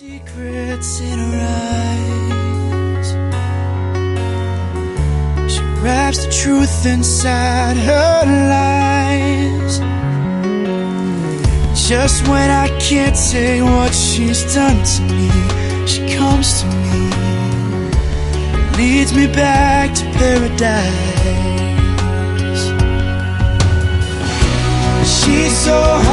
Secrets in her eyes. She wraps the truth inside her lies. Just when I can't say what she's done to me, she comes to me, leads me back to paradise. She's so